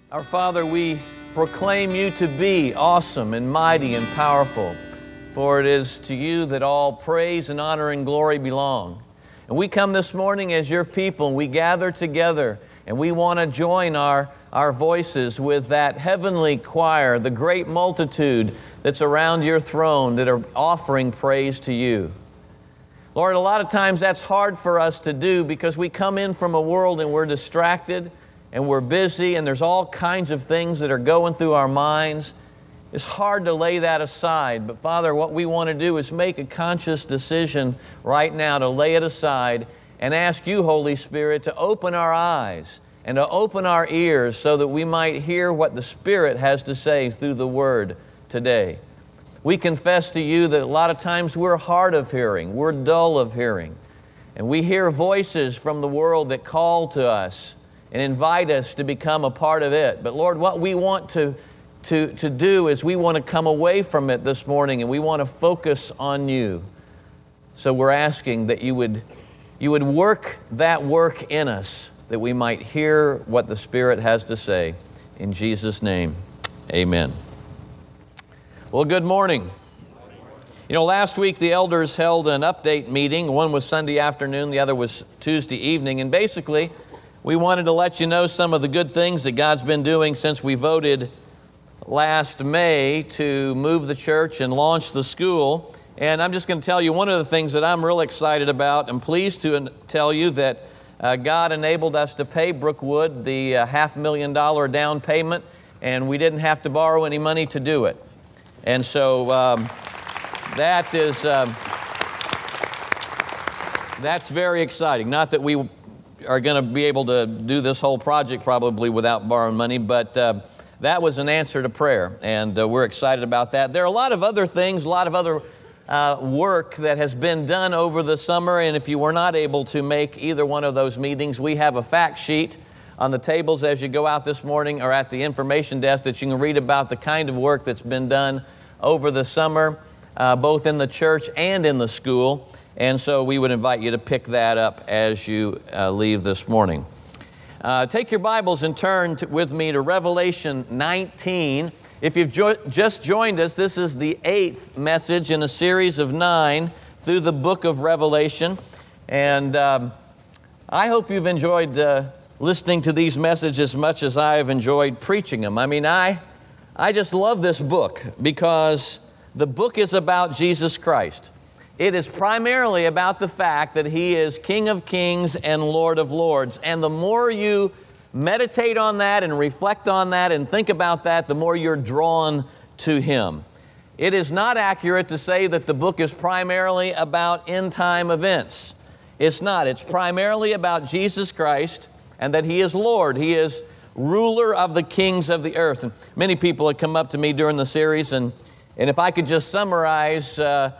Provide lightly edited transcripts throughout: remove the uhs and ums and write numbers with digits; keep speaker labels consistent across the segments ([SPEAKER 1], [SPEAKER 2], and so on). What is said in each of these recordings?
[SPEAKER 1] Our Father, we proclaim you to be awesome and mighty and powerful, for it is to you that all praise and honor and glory belong. And we come this morning as your people, and we gather together, and we want to join our voices with that heavenly choir, the great multitude that's around your throne that are offering praise to you. Lord, a lot of times that's hard for us to do because we come in from a world and we're distracted and we're busy and there's all kinds of things that are going through our minds. It's hard to lay that aside. But Father, what we want to do is make a conscious decision right now to lay it aside and ask you, Holy Spirit, to open our eyes and to open our ears so that we might hear what the Spirit has to say through the Word today. We confess to you that a lot of times we're hard of hearing, we're dull of hearing, and we hear voices from the world that call to us and invite us to become a part of it. But Lord, what we want to do is we want to come away from it this morning and we want to focus on you. So we're asking that you would work that work in us, that we might hear what the Spirit has to say. In Jesus' name, amen. Well, good morning. You know, last week the elders held an update meeting. One was Sunday afternoon, the other was Tuesday evening. And basically, we wanted to let you know some of the good things that God's been doing since we voted last May to move the church and launch the school. And I'm just going to tell you one of the things that I'm real excited about. I'm pleased to tell you that God enabled us to pay Brookwood the $500,000 down payment, and we didn't have to borrow any money to do it. And so that's very exciting. Not that we are going to be able to do this whole project probably without borrowing money, but that was an answer to prayer, and we're excited about that. There are a lot of other things, a lot of other work that has been done over the summer, and if you were not able to make either one of those meetings, we have a fact sheet on the tables as you go out this morning or at the information desk that you can read about the kind of work that's been done over the summer, both in the church and in the school. And so we would invite you to pick that up as you leave this morning. Take your Bibles and turn with me to Revelation 19. If you've just joined us, this is the 8th message in a series of 9 through the book of Revelation. And I hope you've enjoyed listening to these messages as much as I have enjoyed preaching them. I mean, I just love this book because the book is about Jesus Christ. It is primarily about the fact that He is King of Kings and Lord of Lords. And the more you meditate on that and reflect on that and think about that, the more you're drawn to Him. It is not accurate to say that the book is primarily about end-time events. It's not. It's primarily about Jesus Christ and that He is Lord. He is ruler of the kings of the earth. And many people have come up to me during the series, and if I could just summarize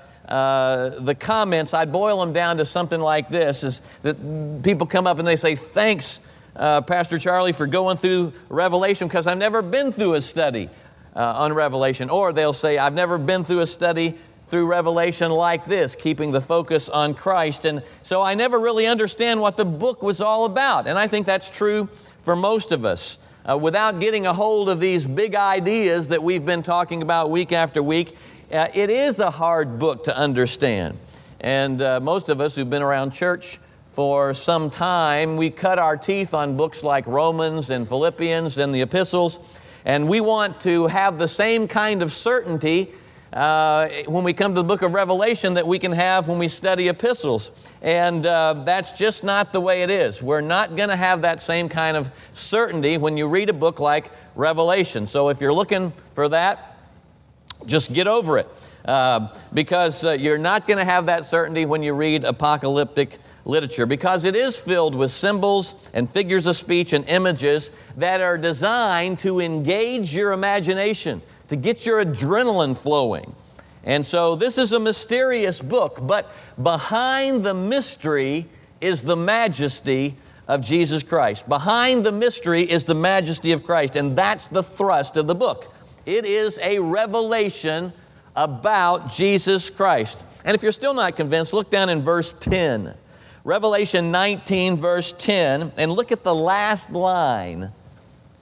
[SPEAKER 1] the comments, I'd boil them down to something like this, is that people come up and they say, thanks, Pastor Charlie, for going through Revelation, because I've never been through a study on Revelation. Or they'll say, I've never been through a study through Revelation like this, keeping the focus on Christ. And so I never really understand what the book was all about. And I think that's true for most of us. Without getting a hold of these big ideas that we've been talking about week after week, it is a hard book to understand. And most of us who've been around church for some time, we cut our teeth on books like Romans and Philippians and the epistles, and we want to have the same kind of certainty when we come to the book of Revelation that we can have when we study epistles. And that's just not the way it is. We're not going to have that same kind of certainty when you read a book like Revelation. So if you're looking for that, just get over it, because you're not going to have that certainty when you read apocalyptic literature, because it is filled with symbols and figures of speech and images that are designed to engage your imagination, to get your adrenaline flowing. And so this is a mysterious book, but behind the mystery is the majesty of Jesus Christ. Behind the mystery is the majesty of Christ, and that's the thrust of the book. It is a revelation about Jesus Christ. And if you're still not convinced, look down in verse 10. Revelation 19, verse 10, and look at the last line.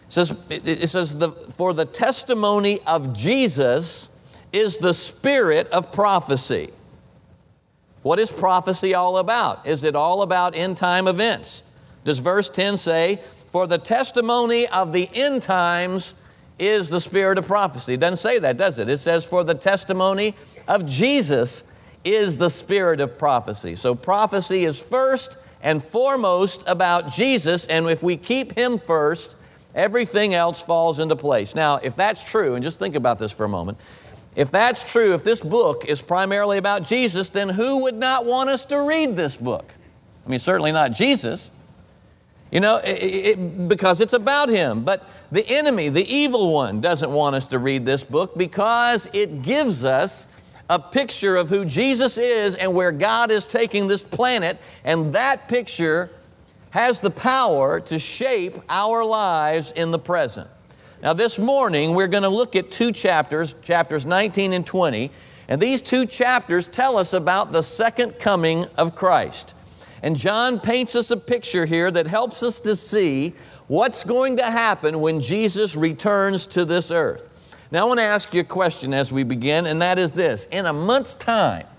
[SPEAKER 1] It says, for the testimony of Jesus is the spirit of prophecy. What is prophecy all about? Is it all about end-time events? Does verse 10 say, for the testimony of the end times is the spirit of prophecy? It doesn't say that, does it? It says, for the testimony of Jesus is the spirit of prophecy. So prophecy is first and foremost about Jesus, and if we keep Him first, everything else falls into place. Now, if that's true, and just think about this for a moment, if that's true, if this book is primarily about Jesus, then who would not want us to read this book? I mean, certainly not Jesus. You know, because it's about Him. But the enemy, the evil one, doesn't want us to read this book because it gives us a picture of who Jesus is and where God is taking this planet, and that picture has the power to shape our lives in the present. Now, this morning, we're going to look at two chapters, chapters 19 and 20, and these two chapters tell us about the second coming of Christ. And John paints us a picture here that helps us to see what's going to happen when Jesus returns to this earth. Now, I want to ask you a question as we begin, and that is this. In a month's time,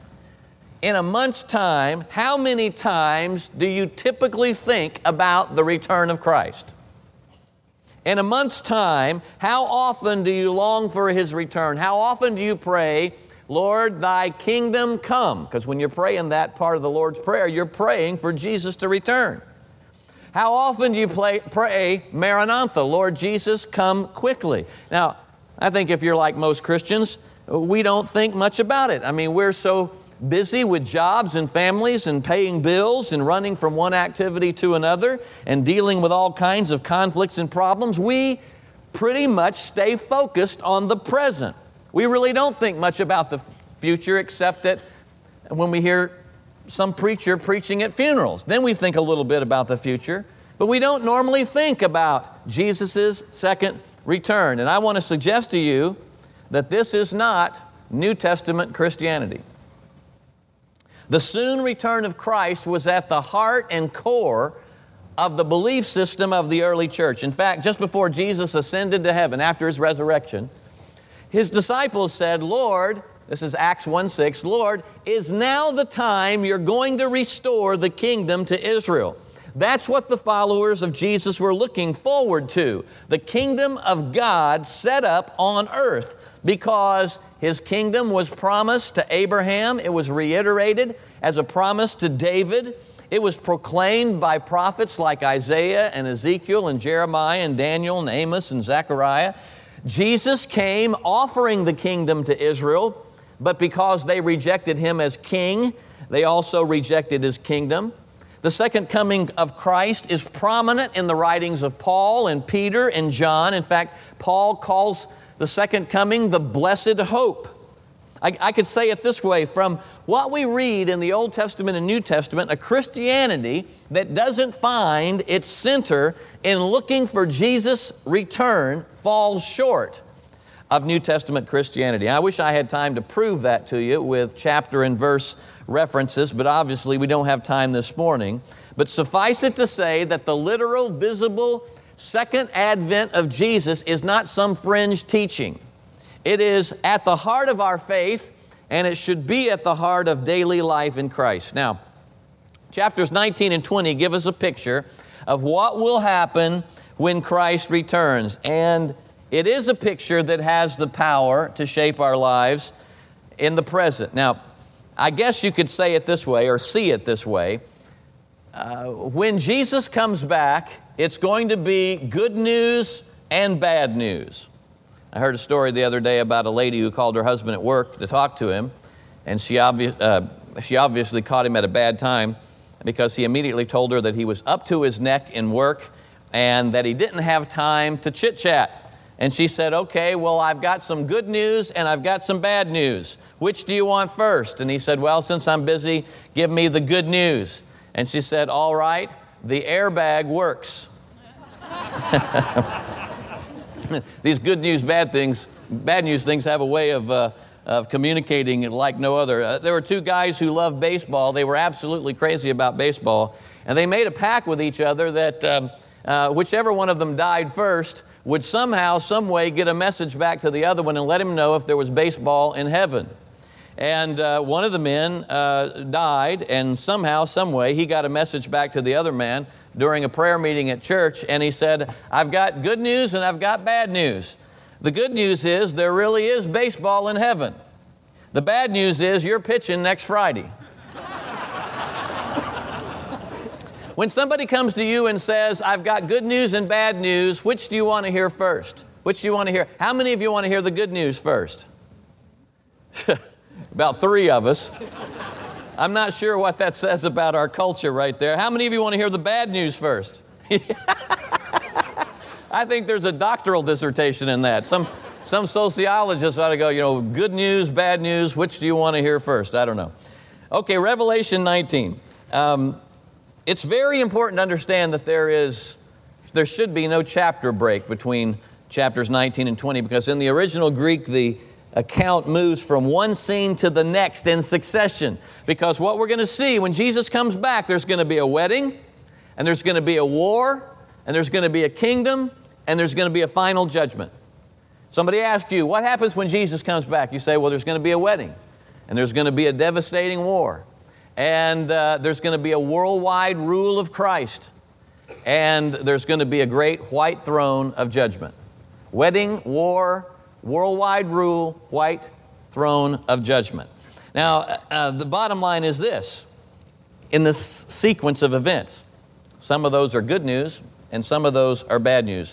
[SPEAKER 1] how many times do you typically think about the return of Christ? In a month's time, how often do you long for His return? How often do you pray, Lord, Thy kingdom come? Because when you're praying that part of the Lord's Prayer, you're praying for Jesus to return. How often do you pray, Maranatha, Lord Jesus, come quickly? Now, I think if you're like most Christians, we don't think much about it. I mean, we're so busy with jobs and families and paying bills and running from one activity to another and dealing with all kinds of conflicts and problems, we pretty much stay focused on the present. We really don't think much about the future except that when we hear some preacher preaching at funerals, then we think a little bit about the future, but we don't normally think about Jesus' second return. And I want to suggest to you that this is not New Testament Christianity. The soon return of Christ was at the heart and core of the belief system of the early church. In fact, just before Jesus ascended to heaven, after His resurrection, His disciples said, Lord, this is Acts 1:6, Lord, is now the time you're going to restore the kingdom to Israel? That's what the followers of Jesus were looking forward to, the kingdom of God set up on earth, because His kingdom was promised to Abraham. It was reiterated as a promise to David. It was proclaimed by prophets like Isaiah and Ezekiel and Jeremiah and Daniel and Amos and Zechariah. Jesus came offering the kingdom to Israel, but because they rejected Him as king, they also rejected His kingdom. The second coming of Christ is prominent in the writings of Paul and Peter and John. In fact, Paul calls the second coming the blessed hope. I could say it this way, from what we read in the Old Testament and New Testament, a Christianity that doesn't find its center in looking for Jesus' return falls short of New Testament Christianity. I wish I had time to prove that to you with chapter and verse references, but obviously we don't have time this morning. But suffice it to say that the literal, visible second advent of Jesus is not some fringe teaching. It is at the heart of our faith, and it should be at the heart of daily life in Christ. Now, chapters 19 and 20 give us a picture of what will happen when Christ returns. And it is a picture that has the power to shape our lives in the present. Now, I guess you could say it this way, or see it this way. When Jesus comes back, it's going to be good news and bad news. I heard a story the other day about a lady who called her husband at work to talk to him, and she obviously caught him at a bad time because he immediately told her that he was up to his neck in work and that he didn't have time to chit-chat. And she said, okay, well, I've got some good news and I've got some bad news. Which do you want first? And he said, well, since I'm busy, give me the good news. And she said, all right, the airbag works. These good news, bad news things have a way of communicating like no other. There were two guys who loved baseball. They were absolutely crazy about baseball. And they made a pact with each other that whichever one of them died first would somehow, some way get a message back to the other one and let him know if there was baseball in heaven. And one of the men died, and somehow, some way, he got a message back to the other man during a prayer meeting at church, and he said, I've got good news and I've got bad news. The good news is there really is baseball in heaven. The bad news is you're pitching next Friday. When somebody comes to you and says, I've got good news and bad news, which do you want to hear first? Which do you want to hear? How many of you want to hear the good news first? About 3 of us. I'm not sure what that says about our culture right there. How many of you want to hear the bad news first? I think there's a doctoral dissertation in that. Some sociologists ought to go, good news, bad news, which do you want to hear first? I don't know. Okay, Revelation 19. It's very important to understand that there should be no chapter break between chapters 19 and 20, because in the original Greek, the account moves from one scene to the next in succession. Because what we're going to see when Jesus comes back, there's going to be a wedding, and there's going to be a war, and there's going to be a kingdom, and there's going to be a final judgment. Somebody asks you, what happens when Jesus comes back? You say, well, there's going to be a wedding, and there's going to be a devastating war, and there's going to be a worldwide rule of Christ, and there's going to be a great white throne of judgment. Wedding, war, worldwide rule, white throne of judgment. Now, the bottom line is this. In this sequence of events, some of those are good news, and some of those are bad news.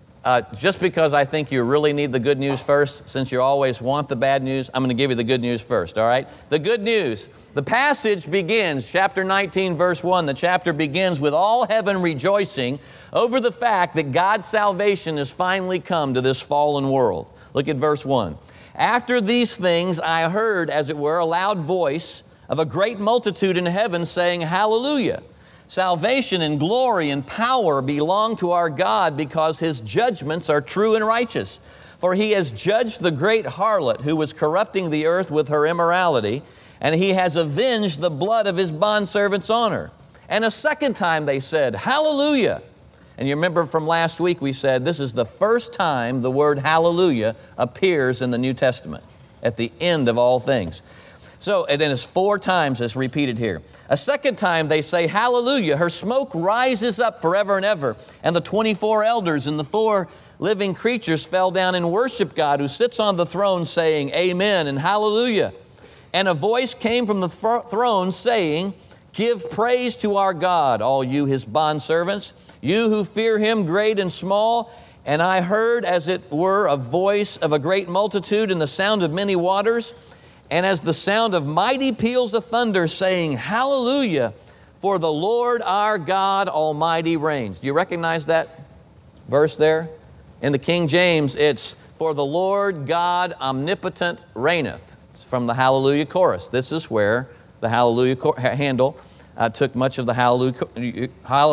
[SPEAKER 1] Just because I think you really need the good news first, since you always want the bad news, I'm going to give you the good news first, all right? The good news. The passage begins, chapter 19, verse 1, the chapter begins with all heaven rejoicing over the fact that God's salvation has finally come to this fallen world. Look at verse 1. After these things I heard, as it were, a loud voice of a great multitude in heaven saying, Hallelujah! Salvation and glory and power belong to our God, because His judgments are true and righteous. For He has judged the great harlot who was corrupting the earth with her immorality, and He has avenged the blood of His bondservants on her. And a second time they said, Hallelujah! And you remember from last week we said this is the first time the word hallelujah appears in the New Testament, at the end of all things. So, and then it's 4 times it's repeated here. A second time they say, Hallelujah, her smoke rises up forever and ever. And the 24 elders and the 4 living creatures fell down and worshiped God who sits on the throne, saying, Amen and Hallelujah. And a voice came from the throne saying, Give praise to our God, all you His bondservants, you who fear Him, great and small. And I heard, as it were, a voice of a great multitude and the sound of many waters, and as the sound of mighty peals of thunder, saying, Hallelujah, for the Lord our God Almighty reigns. Do you recognize that verse there? In the King James, it's, For the Lord God Omnipotent reigneth. It's from the Hallelujah chorus. This is where the Hallelujah handle took much of the Hallelujah.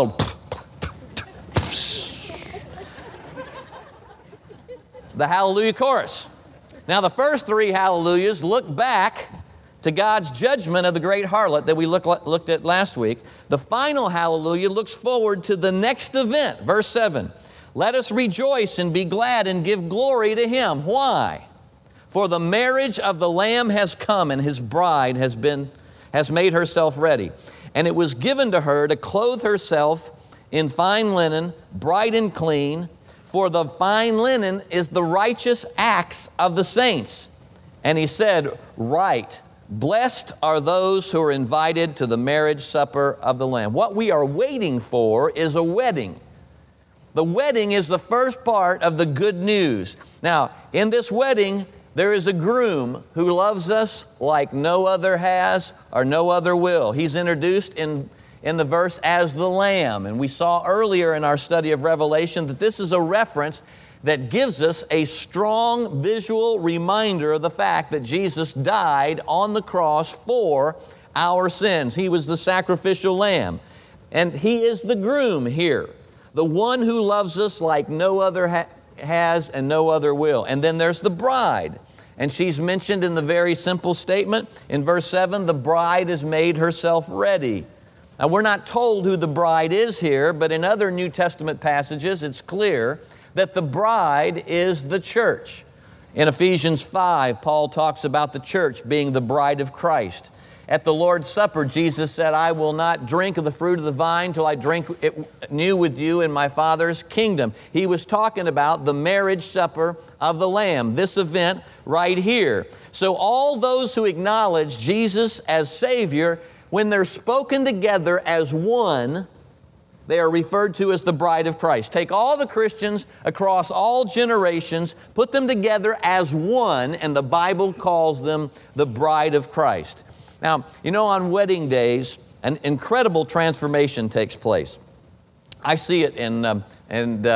[SPEAKER 1] The Hallelujah chorus. Now, the first 3 hallelujahs look back to God's judgment of the great harlot that we looked at last week. The final hallelujah looks forward to the next event. Verse 7, Let us rejoice and be glad and give glory to Him. Why? For the marriage of the Lamb has come, and His bride has made herself ready. And it was given to her to clothe herself in fine linen, bright and clean, for the fine linen is the righteous acts of the saints. And He said, Right, blessed are those who are invited to the marriage supper of the Lamb. What we are waiting for is a wedding. The wedding is the first part of the good news. Now, in this wedding, there is a groom who loves us like no other has or no other will. He's introduced in the verse as the Lamb. And we saw earlier in our study of Revelation that this is a reference that gives us a strong visual reminder of the fact that Jesus died on the cross for our sins. He was the sacrificial lamb. And He is the groom here, the one who loves us like no other has and no other will. And then there's the bride. And she's mentioned in the very simple statement in verse 7, the bride has made herself ready. Now, we're not told who the bride is here, but in other New Testament passages, it's clear that the bride is the church. In Ephesians 5, Paul talks about the church being the bride of Christ. At the Lord's Supper, Jesus said, I will not drink of the fruit of the vine till I drink it new with you in my Father's kingdom. He was talking about the marriage supper of the Lamb, this event right here. So all those who acknowledge Jesus as Savior, when they're spoken together as one, they are referred to as the bride of Christ. Take all the Christians across all generations, put them together as one, and the Bible calls them the bride of Christ. Now, you know, on wedding days, an incredible transformation takes place. I see it, and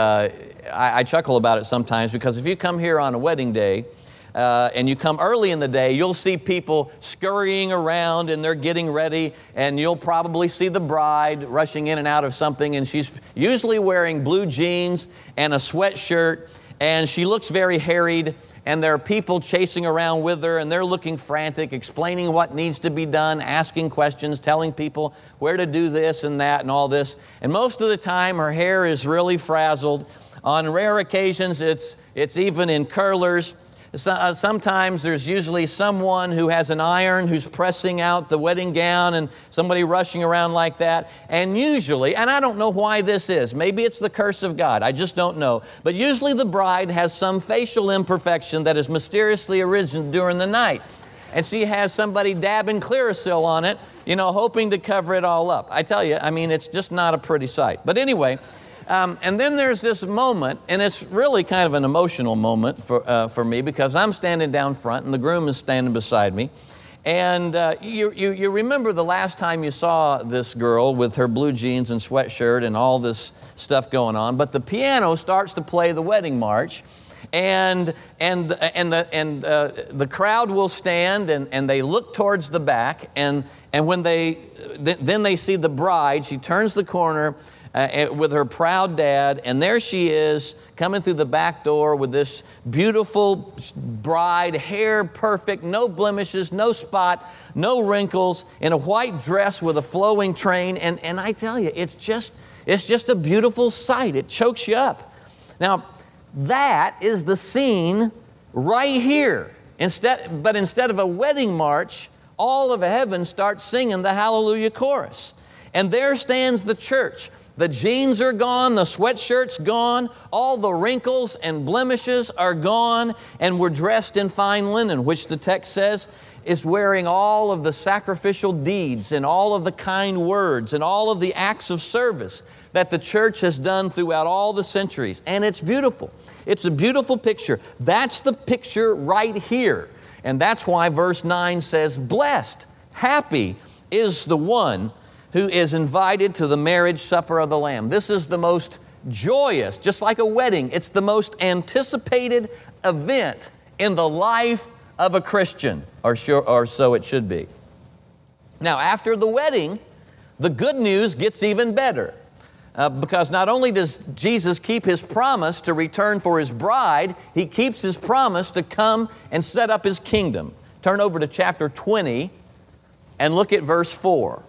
[SPEAKER 1] I chuckle about it sometimes, because if you come here on a wedding day, and you come early in the day, you'll see people scurrying around and they're getting ready, and you'll probably see the bride rushing in and out of something, and she's usually wearing blue jeans and a sweatshirt, and she looks very harried, and there are people chasing around with her, and they're looking frantic, explaining what needs to be done, asking questions, telling people where to do this and that and all this. And most of the time, her hair is really frazzled. On rare occasions, it's even in curlers. Sometimes there's usually someone who has an iron who's pressing out the wedding gown, and somebody rushing around like that. And usually, and I don't know why this is, maybe it's the curse of God, I just don't know, but usually the bride has some facial imperfection that has mysteriously arisen during the night. And she has somebody dabbing Clearasil on it, hoping to cover it all up. I tell you, it's just not a pretty sight. But anyway, and then there's this moment, and it's really kind of an emotional moment for me, because I'm standing down front and the groom is standing beside me. And you remember the last time you saw this girl with her blue jeans and sweatshirt and all this stuff going on, but the piano starts to play the wedding march, and the crowd will stand and they look towards the back, and when then they see the bride. She turns the corner with her proud dad, and there she is coming through the back door with this beautiful bride, hair perfect, no blemishes, no spot, no wrinkles, in a white dress with a flowing train, and I tell you, it's just a beautiful sight. It chokes you up. Now, that is the scene right here. But instead of a wedding march, all of heaven starts singing the Hallelujah chorus. And there stands the church. The jeans are gone, the sweatshirt's gone, all the wrinkles and blemishes are gone, and we're dressed in fine linen, which the text says is wearing all of the sacrificial deeds and all of the kind words and all of the acts of service that the church has done throughout all the centuries. And it's beautiful. It's a beautiful picture. That's the picture right here. And that's why verse 9 says, blessed, happy is the one who is invited to the marriage supper of the Lamb. This is the most joyous, just like a wedding, it's the most anticipated event in the life of a Christian, or so it should be. Now, after the wedding, the good news gets even better. Because not only does Jesus keep His promise to return for His bride, He keeps His promise to come and set up His kingdom. Turn over to chapter 20 and look at verse 4.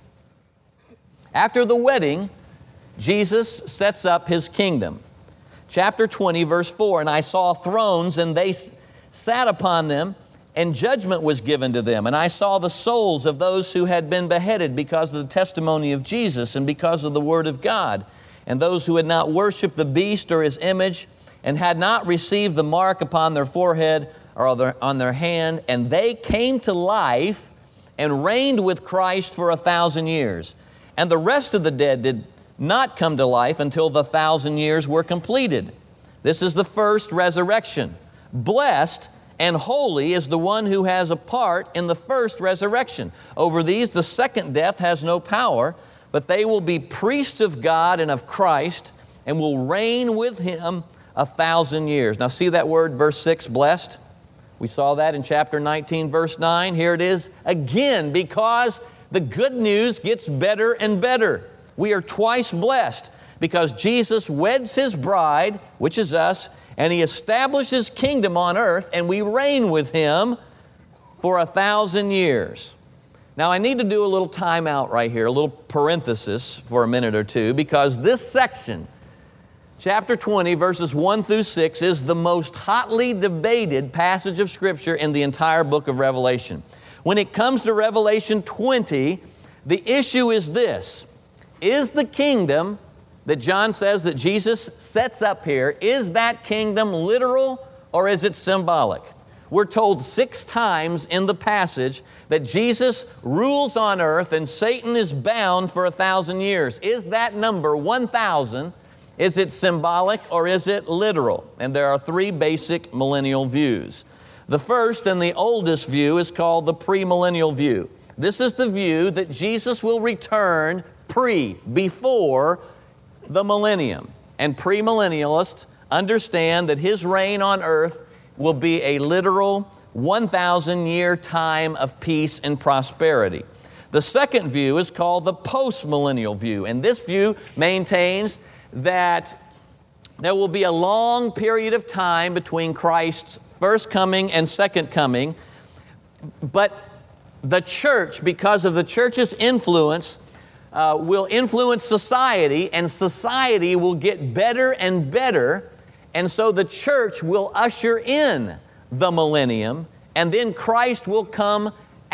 [SPEAKER 1] After the wedding, Jesus sets up His kingdom. Chapter 20, verse 4, and I saw thrones, and they sat upon them, and judgment was given to them. And I saw the souls of those who had been beheaded because of the testimony of Jesus and because of the word of God, and those who had not worshipped the beast or his image, and had not received the mark upon their forehead or on their hand, and they came to life and reigned with Christ for 1,000 years. And the rest of the dead did not come to life until the 1,000 years were completed. This is the first resurrection. Blessed and holy is the one who has a part in the first resurrection. Over these the second death has no power, but they will be priests of God and of Christ, and will reign with Him 1,000 years. Now see that word, verse 6, blessed? We saw that in chapter 19, verse 9. Here it is again, because the good news gets better and better. We are twice blessed because Jesus weds His bride, which is us, and He establishes His kingdom on earth, and we reign with Him for 1,000 years. Now, I need to do a little timeout right here, a little parenthesis for a minute or two, because this section, chapter 20, verses 1 through 6, is the most hotly debated passage of Scripture in the entire book of Revelation. When it comes to Revelation 20, the issue is this: is the kingdom that John says that Jesus sets up here, is that kingdom literal or is it symbolic? We're told 6 times in the passage that Jesus rules on earth and Satan is bound for 1,000 years. Is that number 1,000? Is it symbolic or is it literal? And there are 3 basic millennial views. The first and the oldest view is called the premillennial view. This is the view that Jesus will return before the millennium. And premillennialists understand that His reign on earth will be a literal 1,000-year time of peace and prosperity. The second view is called the postmillennial view, and this view maintains that there will be a long period of time between Christ's first coming and second coming, but the church, because of the church's influence, will influence society, and society will get better and better. And so the church will usher in the millennium, and then Christ will come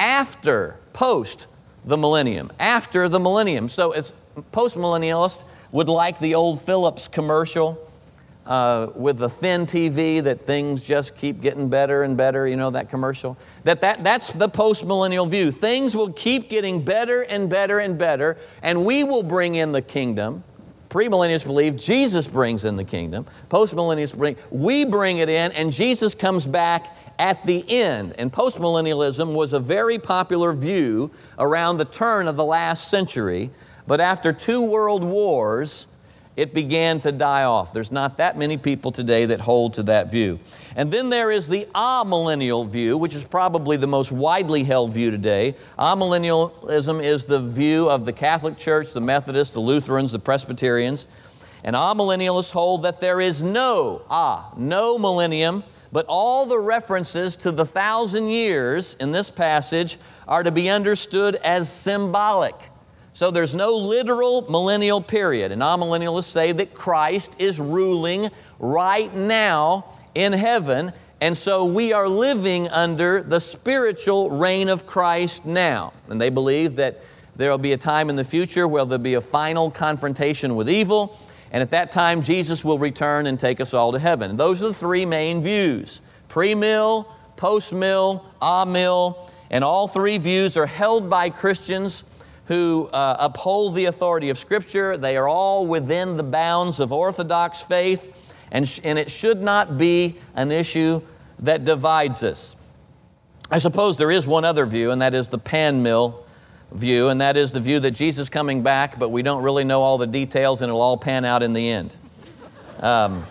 [SPEAKER 1] post the millennium, after the millennium. So it's postmillennialists would like the old Philips commercial with the thin TV that things just keep getting better and better, you know, that commercial. That's the postmillennial view. Things will keep getting better and better and better, and we will bring in the kingdom. Premillennialists believe Jesus brings in the kingdom. Postmillennialists we bring it in, and Jesus comes back at the end. And postmillennialism was a very popular view around the turn of the last century, but after 2 world wars, it began to die off. There's not that many people today that hold to that view. And then there is the amillennial view, which is probably the most widely held view today. Amillennialism is the view of the Catholic Church, the Methodists, the Lutherans, the Presbyterians. And amillennialists hold that there is no millennium, but all the references to the 1,000 years in this passage are to be understood as symbolic. So there's no literal millennial period. And amillennialists say that Christ is ruling right now in heaven, and so we are living under the spiritual reign of Christ now. And they believe that there will be a time in the future where there'll be a final confrontation with evil, and at that time Jesus will return and take us all to heaven. And those are the 3 main views: pre-mill, post-mill, amill, and all 3 views are held by Christians who uphold the authority of Scripture. They are all within the bounds of Orthodox faith, and it should not be an issue that divides us. I suppose there is one other view, and that is the pan-mill view, and that is the view that Jesus is coming back, but we don't really know all the details, and it'll all pan out in the end. Now,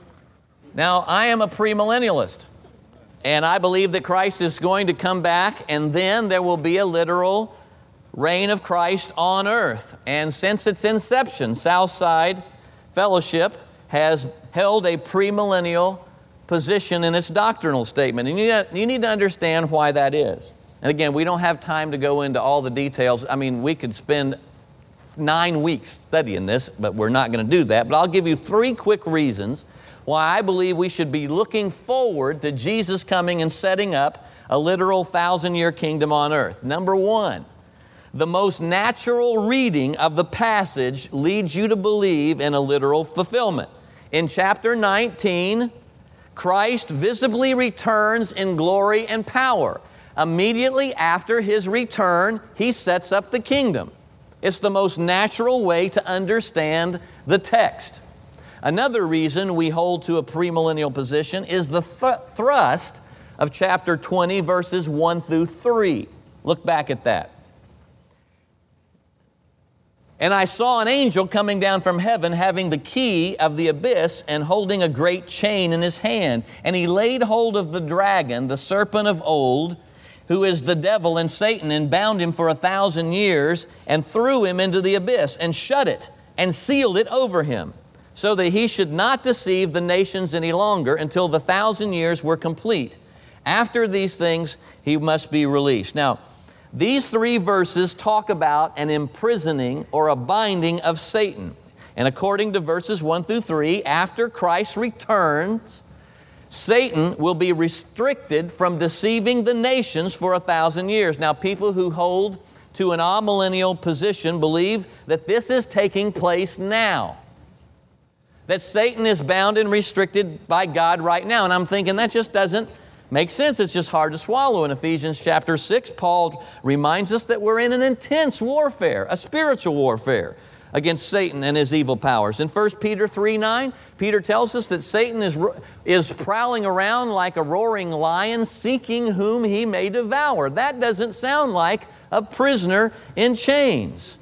[SPEAKER 1] I am a premillennialist, and I believe that Christ is going to come back, and then there will be a literal reign of Christ on earth. And since its inception, Southside Fellowship has held a premillennial position in its doctrinal statement. And you need to understand why that is. And again, we don't have time to go into all the details. I mean, we could spend 9 weeks studying this, but we're not going to do that. But I'll give you 3 quick reasons why I believe we should be looking forward to Jesus coming and setting up a literal 1,000-year kingdom on earth. Number 1, the most natural reading of the passage leads you to believe in a literal fulfillment. In chapter 19, Christ visibly returns in glory and power. Immediately after His return, He sets up the kingdom. It's the most natural way to understand the text. Another reason we hold to a premillennial position is the thrust of chapter 20, verses 1 through 3. Look back at that. And I saw an angel coming down from heaven, having the key of the abyss and holding a great chain in his hand. And he laid hold of the dragon, the serpent of old, who is the devil and Satan, and bound him for 1,000 years, and threw him into the abyss, and shut it, and sealed it over him, so that he should not deceive the nations any longer until the 1,000 years were complete. After these things, he must be released. Now, These 3 verses talk about an imprisoning or a binding of Satan. And according to verses 1 through 3, after Christ returns, Satan will be restricted from deceiving the nations for 1,000 years. Now, people who hold to an amillennial position believe that this is taking place now, that Satan is bound and restricted by God right now. And I'm thinking that just doesn't make sense. It's just hard to swallow. In Ephesians chapter 6, Paul reminds us that we're in an intense warfare, a spiritual warfare against Satan and his evil powers. In 1 Peter 3:9, Peter tells us that Satan is prowling around like a roaring lion, seeking whom he may devour. That doesn't sound like a prisoner in chains.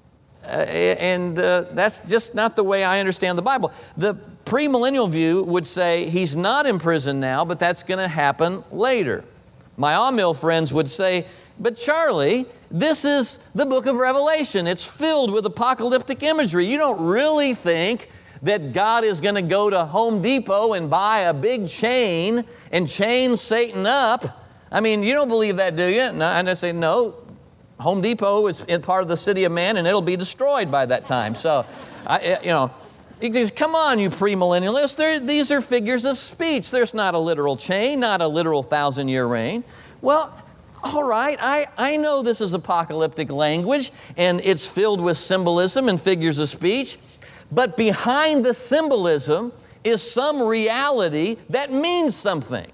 [SPEAKER 1] That's just not the way I understand the Bible. The premillennial view would say he's not in prison now, but that's going to happen later. My Amill friends would say, but Charlie, this is the book of Revelation. It's filled with apocalyptic imagery. You don't really think that God is going to go to Home Depot and buy a big chain and chain Satan up? I mean, you don't believe that, do you? And I say, no. Home Depot is part of the city of man, and it'll be destroyed by that time. So, he says, come on, you premillennialists. These are figures of speech. There's not a literal chain, not a literal 1,000-year reign. Well, all right, I know this is apocalyptic language, and it's filled with symbolism and figures of speech, but behind the symbolism is some reality that means something.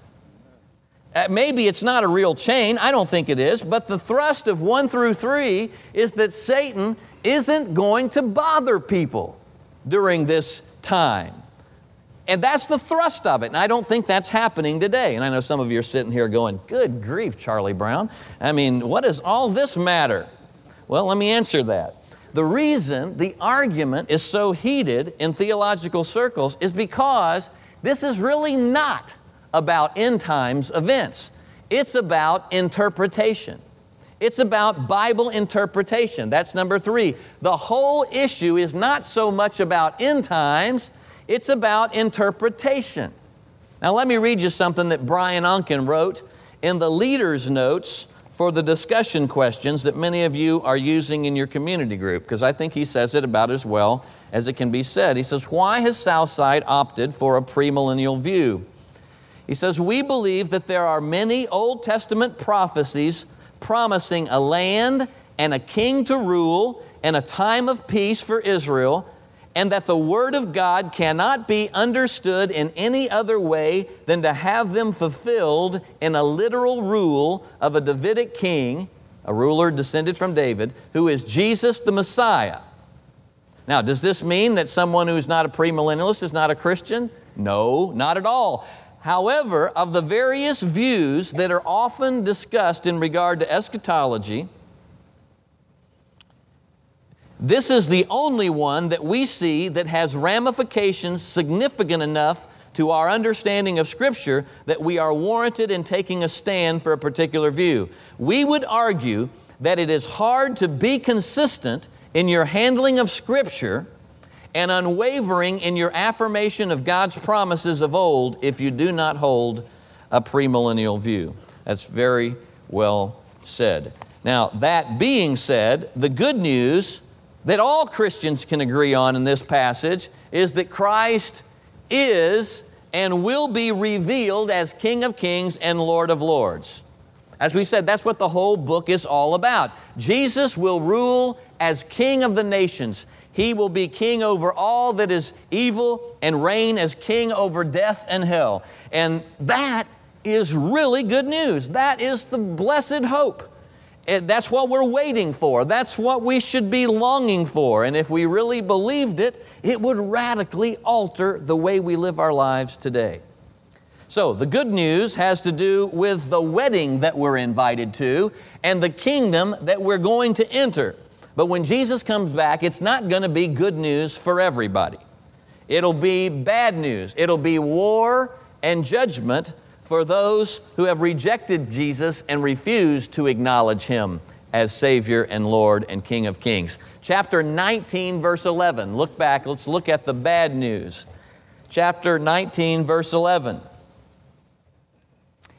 [SPEAKER 1] Maybe it's not a real chain. I don't think it is. But the thrust of 1 through 3 is that Satan isn't going to bother people during this time. And that's the thrust of it. And I don't think that's happening today. And I know some of you are sitting here going, good grief, Charlie Brown. I mean, what does all this matter? Well, let me answer that. The reason the argument is so heated in theological circles is because this is really not about end times events. It's about interpretation. It's about Bible interpretation. That's number 3. The whole issue is not so much about end times, it's about interpretation. Now let me read you something that Brian Unkin wrote in the leader's notes for the discussion questions that many of you are using in your community group, because I think he says it about as well as it can be said. He says, why has Southside opted for a premillennial view? He says, we believe that there are many Old Testament prophecies promising a land and a king to rule and a time of peace for Israel, and that the Word of God cannot be understood in any other way than to have them fulfilled in a literal rule of a Davidic king, a ruler descended from David, who is Jesus the Messiah. Now, does this mean that someone who's not a premillennialist is not a Christian? No, not at all. However, of the various views that are often discussed in regard to eschatology, this is the only one that we see that has ramifications significant enough to our understanding of Scripture that we are warranted in taking a stand for a particular view. We would argue that it is hard to be consistent in your handling of Scripture and unwavering in your affirmation of God's promises of old if you do not hold a premillennial view. That's very well said. Now, that being said, the good news that all Christians can agree on in this passage is that Christ is and will be revealed as King of Kings and Lord of Lords. As we said, that's what the whole book is all about. Jesus will rule as King of the nations. He will be king over all that is evil and reign as king over death and hell. And that is really good news. That is the blessed hope. That's what we're waiting for. That's what we should be longing for. And if we really believed it, it would radically alter the way we live our lives today. So the good news has to do with the wedding that we're invited to and the kingdom that we're going to enter. But when Jesus comes back, it's not going to be good news for everybody. It'll be bad news. It'll be war and judgment for those who have rejected Jesus and refused to acknowledge Him as Savior and Lord and King of Kings. Chapter 19, verse 11. Look back. Let's look at the bad news. Chapter 19, verse 11.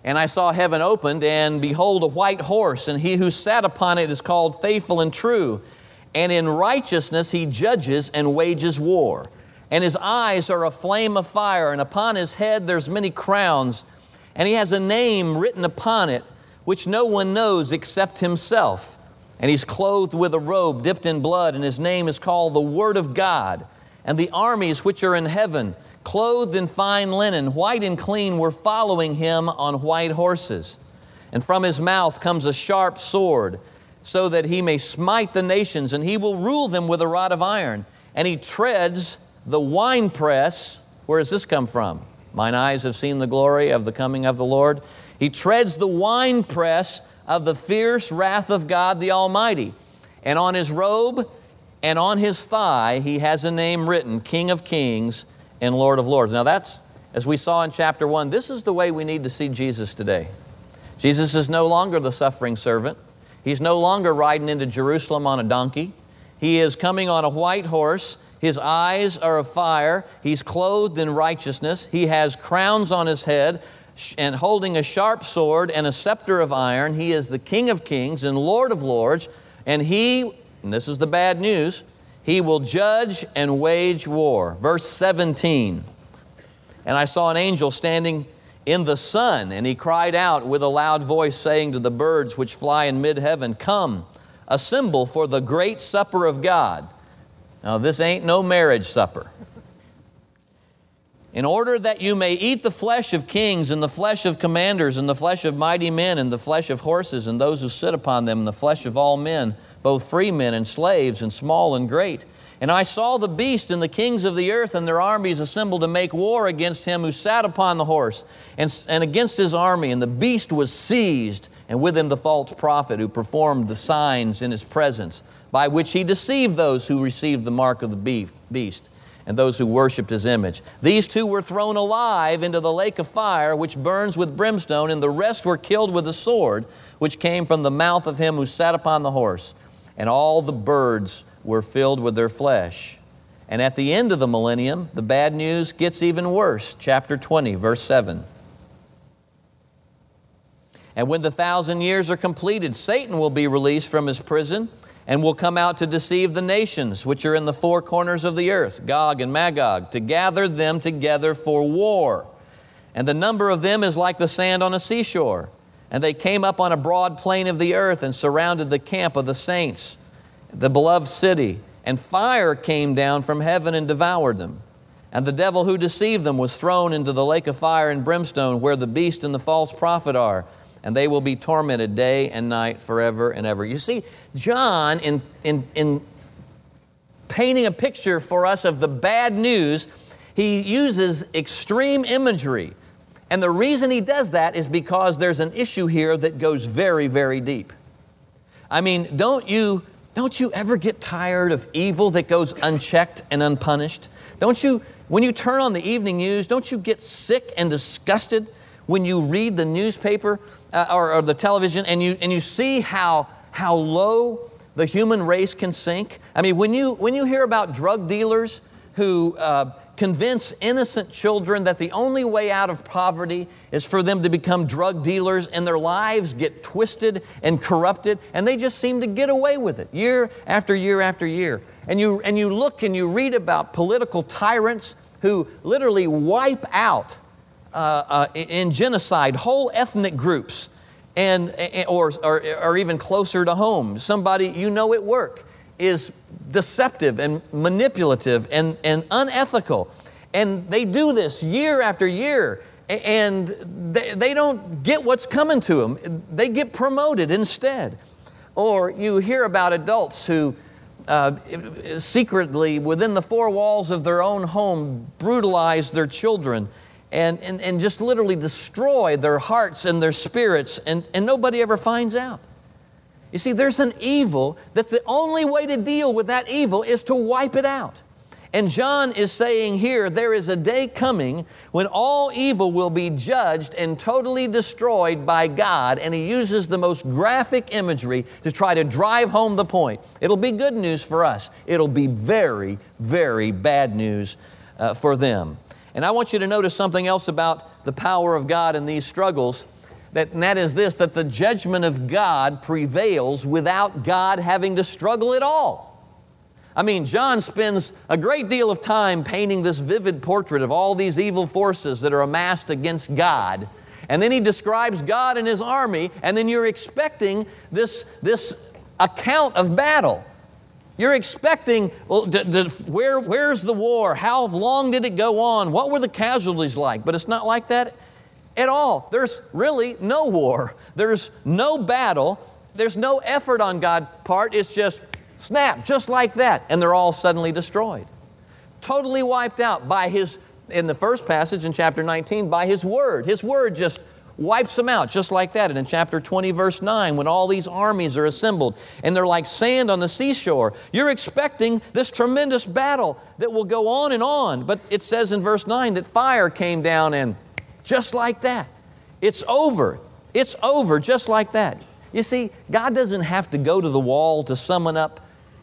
[SPEAKER 1] And I saw heaven opened, and behold, a white horse, and he who sat upon it is called Faithful and True. And in righteousness he judges and wages war. And his eyes are a flame of fire, and upon his head there's many crowns. And he has a name written upon it, which no one knows except himself. And he's clothed with a robe dipped in blood, and his name is called the Word of God. And the armies which are in heaven, clothed in fine linen, white and clean, were following him on white horses. And from his mouth comes a sharp sword, so that he may smite the nations, and he will rule them with a rod of iron. And he treads the winepress. Where does this come from? Mine eyes have seen the glory of the coming of the Lord. He treads the winepress of the fierce wrath of God the Almighty. And on his robe and on his thigh he has a name written, King of Kings and Lord of Lords. Now that's, as we saw in chapter 1, this is the way we need to see Jesus today. Jesus is no longer the suffering servant. He's no longer riding into Jerusalem on a donkey. He is coming on a white horse. His eyes are of fire. He's clothed in righteousness. He has crowns on his head and holding a sharp sword and a scepter of iron. He is the King of Kings and Lord of Lords. And this is the bad news, he will judge and wage war. Verse 17, and I saw an angel standing in the sun, and he cried out with a loud voice, saying to the birds which fly in mid-heaven, Come, assemble for the great supper of God. Now this ain't no marriage supper. In order that you may eat the flesh of kings, and the flesh of commanders, and the flesh of mighty men, and the flesh of horses, and those who sit upon them, and the flesh of all men, both free men and slaves, and small and great. And I saw the beast and the kings of the earth and their armies assembled to make war against him who sat upon the horse, and against his army. And the beast was seized, and with him the false prophet who performed the signs in his presence, by which he deceived those who received the mark of the beast, and those who worshipped his image. These two were thrown alive into the lake of fire, which burns with brimstone, and the rest were killed with the sword, which came from the mouth of him who sat upon the horse. And all the birds were filled with their flesh. And at the end of the millennium, the bad news gets even worse. Chapter 20, verse 7. And when the 1,000 years are completed, Satan will be released from his prison, and will come out to deceive the nations which are in the four corners of the earth, Gog and Magog, to gather them together for war. And the number of them is like the sand on a seashore. And they came up on a broad plain of the earth and surrounded the camp of the saints, the beloved city. And fire came down from heaven and devoured them. And the devil who deceived them was thrown into the lake of fire and brimstone, where the beast and the false prophet are. And they will be tormented day and night forever and ever. You see, John, in painting a picture for us of the bad news, he uses extreme imagery. And the reason he does that is because there's an issue here that goes very, very deep. I mean, don't you ever get tired of evil that goes unchecked and unpunished? Don't you, when you turn on the evening news, don't you get sick and disgusted when you read the newspaper or the television and you see how low the human race can sink? I mean, when you hear about drug dealers who convince innocent children that the only way out of poverty is for them to become drug dealers, and their lives get twisted and corrupted, and they just seem to get away with it year after year after year. And you look and you read about political tyrants who literally wipe out in genocide whole ethnic groups, or even closer to home, somebody at work is deceptive and manipulative and unethical. And they do this year after year, and they don't get what's coming to them. They get promoted instead. Or you hear about adults who secretly, within the four walls of their own home, brutalize their children and just literally destroy their hearts and their spirits, and nobody ever finds out. You see, there's an evil that the only way to deal with that evil is to wipe it out. And John is saying here, there is a day coming when all evil will be judged and totally destroyed by God, and he uses the most graphic imagery to try to drive home the point. It'll be good news for us. It'll be very, very bad news for them. And I want you to notice something else about the power of God in these struggles. and that is this, that the judgment of God prevails without God having to struggle at all. I mean, John spends a great deal of time painting this vivid portrait of all these evil forces that are amassed against God. And then he describes God and His army, and then you're expecting this account of battle. You're expecting, well, where's the war? How long did it go on? What were the casualties like? But it's not like that at all. There's really no war. There's no battle. There's no effort on God's part. It's just snap, just like that, and they're all suddenly destroyed. Totally wiped out by His, in the first passage in chapter 19, by His Word. His Word just wipes them out, just like that. And in chapter 20, verse 9, when all these armies are assembled, and they're like sand on the seashore, you're expecting this tremendous battle that will go on, but it says in verse 9 that fire came down, and just like that, it's over. It's over, just like that. You see, God doesn't have to go to the wall to summon up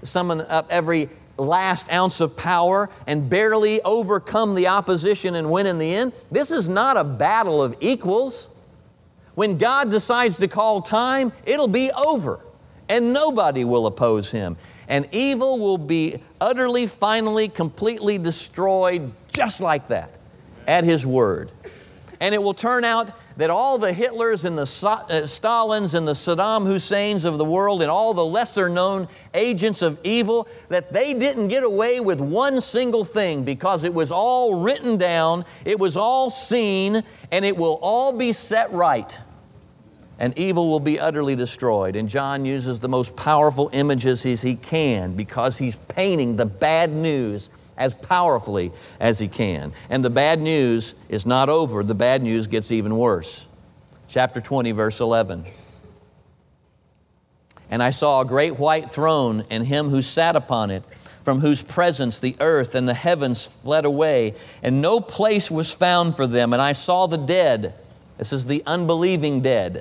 [SPEAKER 1] every last ounce of power and barely overcome the opposition and win in the end. This is not a battle of equals. When God decides to call time, it'll be over, and nobody will oppose Him. And evil will be utterly, finally, completely destroyed just like that, at His word. And it will turn out that all the Hitlers and the Stalins and the Saddam Husseins of the world and all the lesser-known agents of evil, that they didn't get away with one single thing, because it was all written down, it was all seen, and it will all be set right. And evil will be utterly destroyed. And John uses the most powerful images he can, because he's painting the bad news as powerfully as he can. And the bad news is not over. The bad news gets even worse. Chapter 20, verse 11. And I saw a great white throne, and Him who sat upon it, from whose presence the earth and the heavens fled away, and no place was found for them. And I saw the dead. This is the unbelieving dead.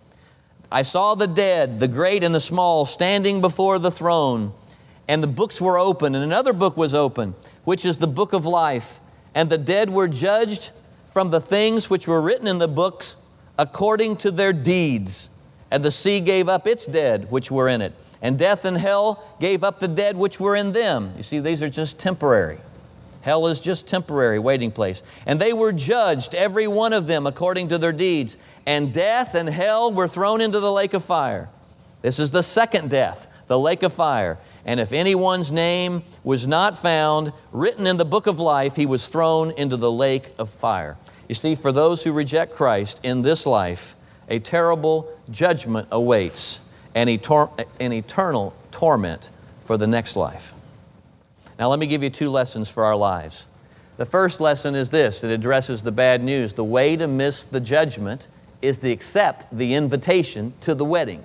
[SPEAKER 1] I saw the dead, the great and the small, standing before the throne. And the books were open, and another book was open, which is the book of life. And the dead were judged from the things which were written in the books according to their deeds. And the sea gave up its dead which were in it. And death and hell gave up the dead which were in them. You see, these are just temporary. Hell is just temporary waiting place. And they were judged, every one of them, according to their deeds. And death and hell were thrown into the lake of fire. This is the second death, the lake of fire. And if anyone's name was not found written in the book of life, he was thrown into the lake of fire. You see, for those who reject Christ in this life, a terrible judgment awaits, and an eternal torment for the next life. Now, let me give you two lessons for our lives. The first lesson is this. It addresses the bad news. The way to miss the judgment is to accept the invitation to the wedding.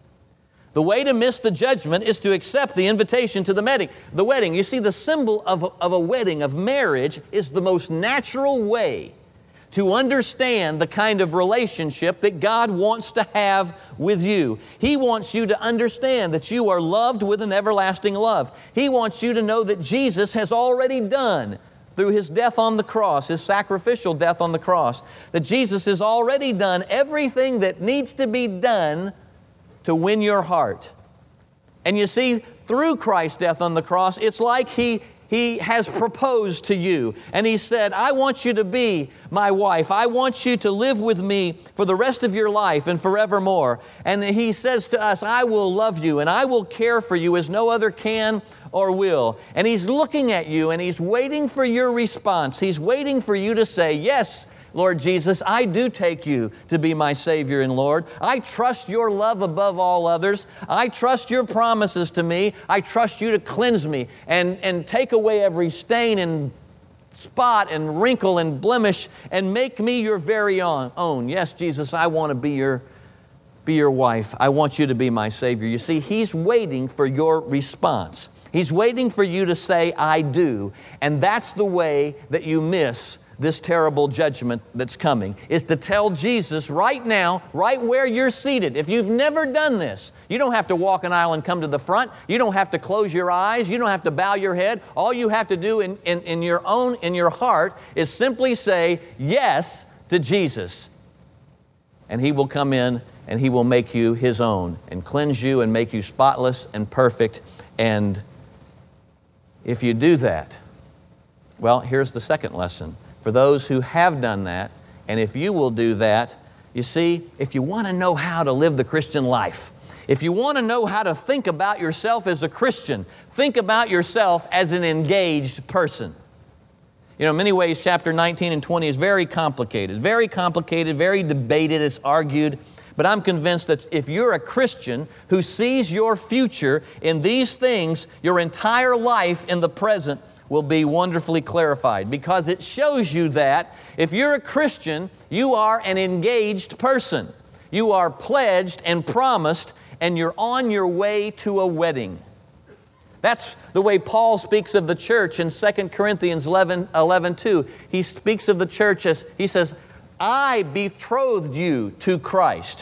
[SPEAKER 1] The way to miss the judgment is to accept the invitation to the wedding. You see, the symbol of a wedding, of marriage, is the most natural way to understand the kind of relationship that God wants to have with you. He wants you to understand that you are loved with an everlasting love. He wants you to know that Jesus has already done, through His death on the cross, His sacrificial death on the cross, that Jesus has already done everything that needs to be done to win your heart. And you see, through Christ's death on the cross, it's like He has proposed to you. And He said, I want you to be my wife. I want you to live with me for the rest of your life and forevermore. And He says to us, I will love you and I will care for you as no other can or will. And He's looking at you and He's waiting for your response. He's waiting for you to say, yes, Lord Jesus, I do take you to be my Savior and Lord. I trust your love above all others. I trust your promises to me. I trust you to cleanse me and take away every stain and spot and wrinkle and blemish and make me your very own. Yes, Jesus, I want to be your wife. I want you to be my Savior. You see, He's waiting for your response. He's waiting for you to say, I do. And that's the way that you miss this terrible judgment that's coming, is to tell Jesus right now, right where you're seated. If you've never done this, you don't have to walk an aisle and come to the front. You don't have to close your eyes. You don't have to bow your head. All you have to do in your heart is simply say yes to Jesus. and He will come in and He will make you His own and cleanse you and make you spotless and perfect. And if you do that, well, here's the second lesson. For those who have done that, and if you will do that, you see, if you want to know how to live the Christian life, if you want to know how to think about yourself as a Christian, think about yourself as an engaged person. You know, in many ways, chapter 19 and 20 is very complicated, very debated, it's argued. But I'm convinced that if you're a Christian who sees your future in these things, your entire life in the present will be wonderfully clarified, because it shows you that if you're a Christian, you are an engaged person. You are pledged and promised, and you're on your way to a wedding. That's the way Paul speaks of the church in 2 Corinthians 11:2. He speaks of the church as, he says, I betrothed you to Christ.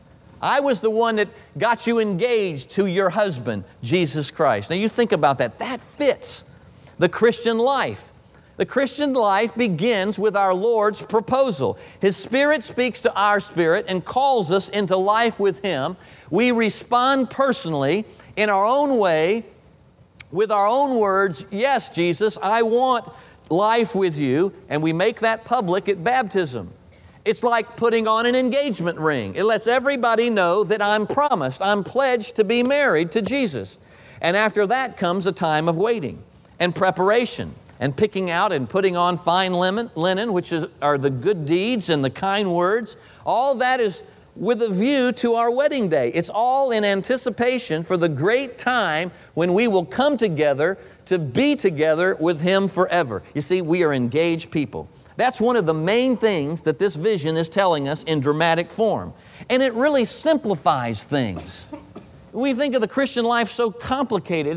[SPEAKER 1] I was the one that got you engaged to your husband, Jesus Christ. Now you think about that. That fits the Christian life. The Christian life begins with our Lord's proposal. His Spirit speaks to our spirit and calls us into life with Him. We respond personally in our own way, with our own words, yes, Jesus, I want life with you, and we make that public at baptism. It's like putting on an engagement ring. It lets everybody know that I'm promised, I'm pledged to be married to Jesus. And after that comes a time of waiting and preparation and picking out and putting on fine linen, which are the good deeds and the kind words. All that is with a view to our wedding day. It's all in anticipation for the great time when we will come together to be together with Him forever. You see, we are engaged people. That's one of the main things that this vision is telling us in dramatic form. And it really simplifies things. We think of the Christian life so complicated.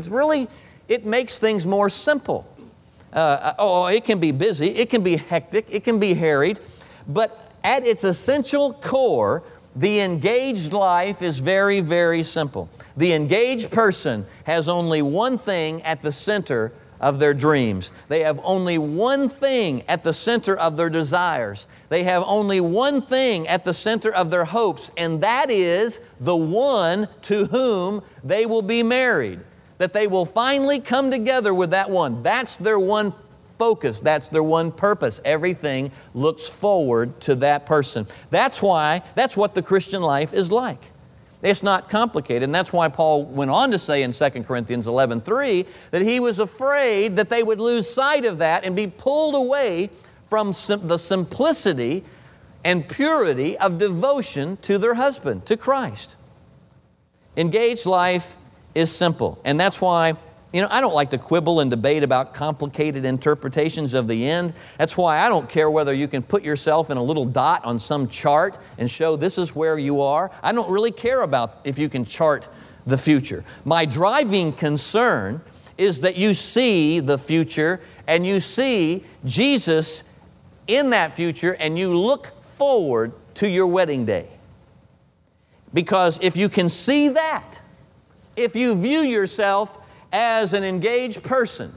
[SPEAKER 1] It makes things more simple. It can be busy, it can be hectic, it can be harried, but at its essential core, the engaged life is very, very simple. The engaged person has only one thing at the center of their dreams. They have only one thing at the center of their desires. They have only one thing at the center of their hopes, and that is the one to whom they will be married. That they will finally come together with that one. That's their one focus. That's their one purpose. Everything looks forward to that person. That's what the Christian life is like. It's not complicated, and that's why Paul went on to say in 2 Corinthians 11:3 that he was afraid that they would lose sight of that and be pulled away from the simplicity and purity of devotion to their husband, to Christ. Engaged life is simple, and that's why, I don't like to quibble and debate about complicated interpretations of the end. That's why I don't care whether you can put yourself in a little dot on some chart and show this is where you are. I don't really care about if you can chart the future. My driving concern is that you see the future and you see Jesus in that future and you look forward to your wedding day. Because if you can see that, if you view yourself as an engaged person,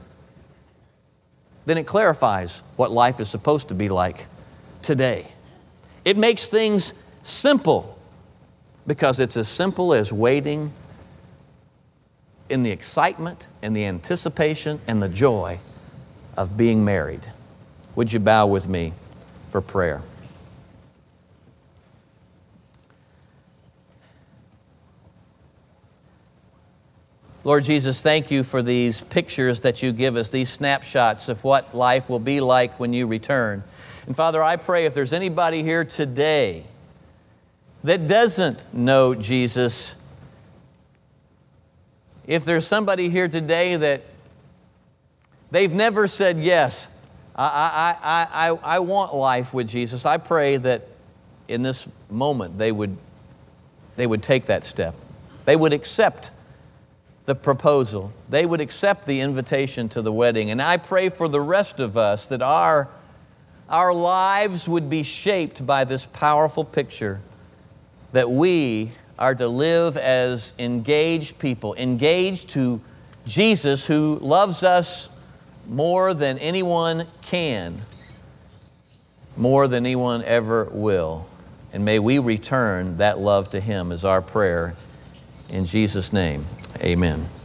[SPEAKER 1] then it clarifies what life is supposed to be like today. It makes things simple because it's as simple as waiting in the excitement and the anticipation and the joy of being married. Would you bow with me for prayer? Lord Jesus, thank you for these pictures that you give us, these snapshots of what life will be like when you return. And Father, I pray if there's anybody here today that doesn't know Jesus, if there's somebody here today that they've never said, yes, I want life with Jesus, I pray that in this moment they would take that step. They would accept the proposal. They would accept the invitation to the wedding. And I pray for the rest of us that our lives would be shaped by this powerful picture, that we are to live as engaged people, engaged to Jesus who loves us more than anyone can, more than anyone ever will. And may we return that love to Him is our prayer. In Jesus' name, amen.